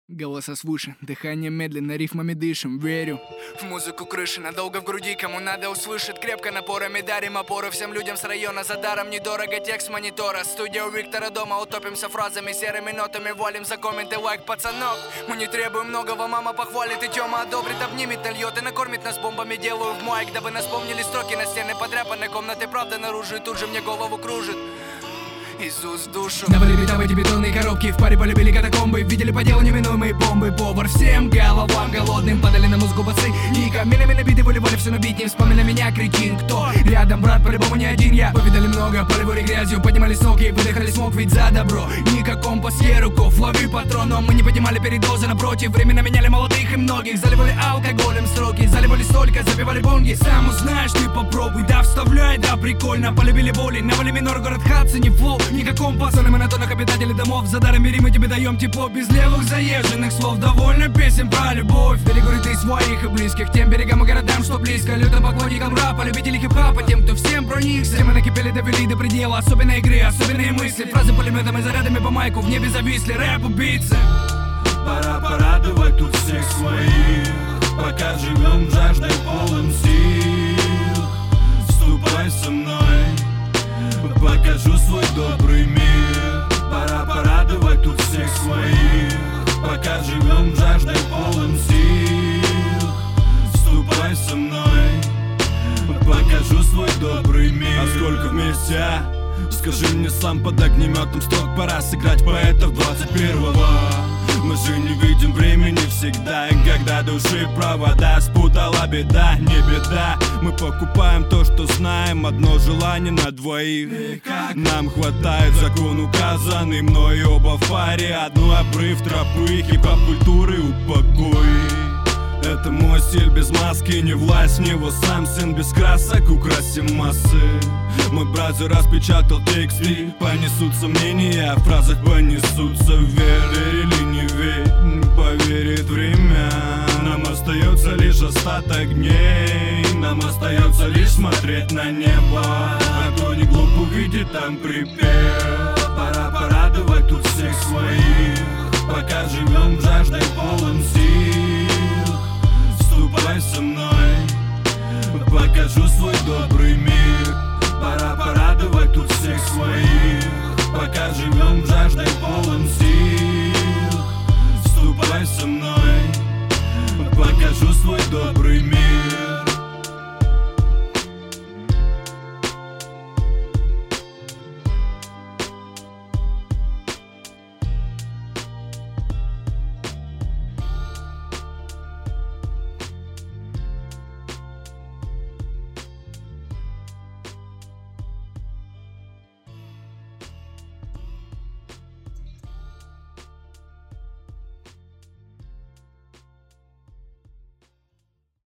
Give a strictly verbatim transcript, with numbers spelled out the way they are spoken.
Голоса свыше, дыхание медленно, рифмами дышим, верю в музыку крыши, надолго в груди, кому надо услышит. Крепко напорами дарим опору всем людям с района. За даром недорого текст монитора. Студия у Виктора дома, утопимся фразами, серыми нотами, валим за комменты, лайк пацанов. Мы не требуем многого, мама похвалит и Тёма одобрит, обнимет, нальет и накормит нас бомбами. Делаю в майк, дабы нас помнили строки на стены, подряпанной комнаты, правда наружу, и тут же мне голову кружит из уст в душу. Давали бита в эти бетонные коробки, в паре полюбили катакомбы, видели по делу неминуемые бомбы. Повар всем головам голодным, падали на музыку басы и камнями набиты воли-воли все набить. Не вспомни на меня, кретин, кто рядом, брат, по-любому не один я. Повидали много, поливали грязью, поднимали соки, выдыхали смог, ведь за добро Ника компас, Еруков, лови патрон. Но мы не поднимали передозы, напротив, временно меняли молодых и многих. Заливали алкоголем строки, заливали столько, забивали бонги. Сам узнаешь, ты попробуй, да вставляй, да прикольно. Полюбили боли, навали минор, город Хадсон, не флоу. Ника компас, мы на тонах обитателей домов. За даром мири мы тебе даем тепло, без левых заезженных слов. Довольно песен про любовь. Перегоры ты своих и близких, тем берегам и городам, что близко. Лютым поклонникам рэпа, любители хип-хапа, тем, кто всем проникся. Темы накипели, довели до предела, особенные игры, особенные мысли. Фразы пулеметом и зарядами по майку, в небе зависли рэп-убийцы. Пора порадовать тут всех своих, пока живем жаждой полон сил. Вступай со мной, покажу свой добрый мир. Пора порадовать тут всех своих, пока живем жаждой полон сил. Вступай со мной, покажу свой добрый мир. А сколько вместе, а? Скажи мне сам, под огнеметом строк пора сыграть поэтов двадцать первого. Мы же не видим времени всегда, и когда души провода спутала беда, не беда. Мы покупаем то, что знаем, одно желание на двоих. Нам хватает закон указанный мной, оба в паре, одну обрыв тропы, хип-хоп культуры упокой. Это мой стиль без маски, не власть, в него сам сын без красок, украсим массы. Мой брат же распечатал тексты, понесутся мнения, о фразах понесутся веры или не верь, поверит время. Нам остается лишь остаток дней, нам остается лишь смотреть на небо. А кто не глуп, увидит там припев. Пора порадовать тут всех своих, пока живем жаждой полон сил. Вступай со мной, покажу свой добрый мир. Пора порадовать тут всех своих, пока живем жаждой полон сил. Вступай со мной, покажу свой добрый мир.